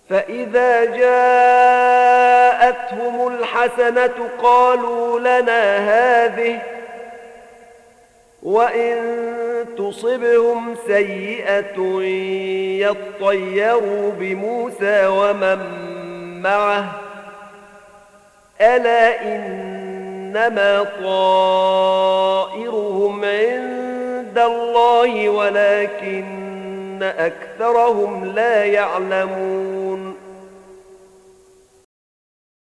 فإذا جاءتهم الحسنة قالوا لنا هذه، وإن تصبهم سيئة يطيروا بموسى ومن معه، ألا إنما طائرهم عند الله ولكن أكثرهم لا يعلمون.